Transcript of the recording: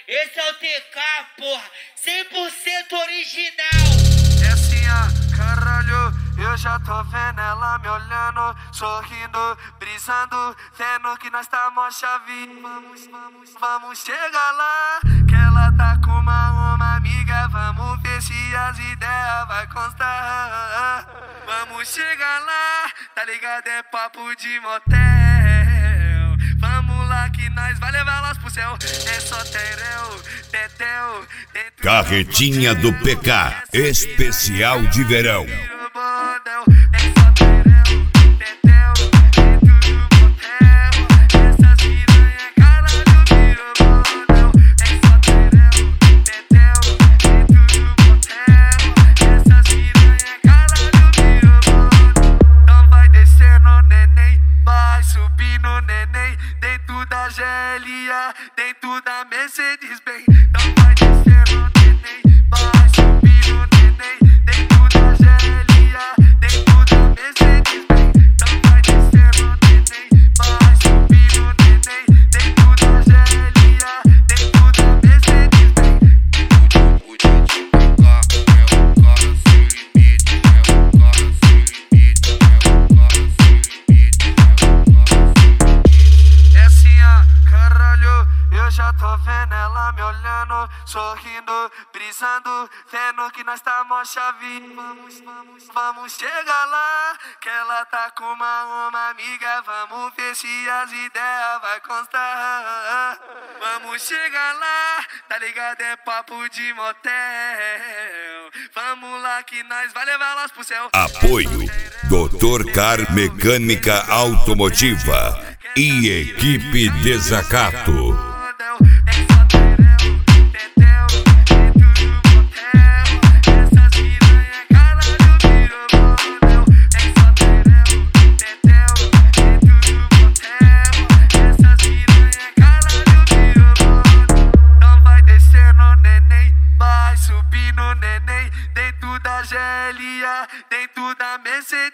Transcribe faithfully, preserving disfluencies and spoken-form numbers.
Esse é o T K, porra, cem por cento original. É assim, ó, caralho, eu já tô vendo ela me olhando, sorrindo, brisando, vendo que nós tá mó chave. Vamos, vamos, vamos chegar lá, que ela tá com uma, uma amiga, vamos ver se as ideias vai constar. Vamos chegar lá, tá ligado, é papo de motel. Vamos lá que nós vai levar elas pro céu. É só tereu, tetel, Carretinha do P K, especial de verão. G L A, dentro da Mercedes Benz. Então vai descendo, neném, vai subindo, neném, dentro da G L A, dentro da Mercedes Benz. Então vai descendo, neném, vai subindo, neném, dentro da G L A, dentro da Mercedes Benz. O D J P K é o cara sem limite, é o cara sem limite, é o cara sem limite, é o cara sem limite. É assim, ó, caralho, eu já tô vendo ela me olhando, sorrindo, brisando, vendo que nós tá mó chave. Vamos, vamos, vamos chegar lá, que ela tá com uma, uma amiga, vamos ver se as ideias vai constar. Vamos chegar lá, tá ligado, é papo de motel. Vamos lá que nós vai levar elas pro céu. Apoio doutor Car Mecânica Automotiva e Equipe Desacato. Dentro da G L A, dentro da Mercedes.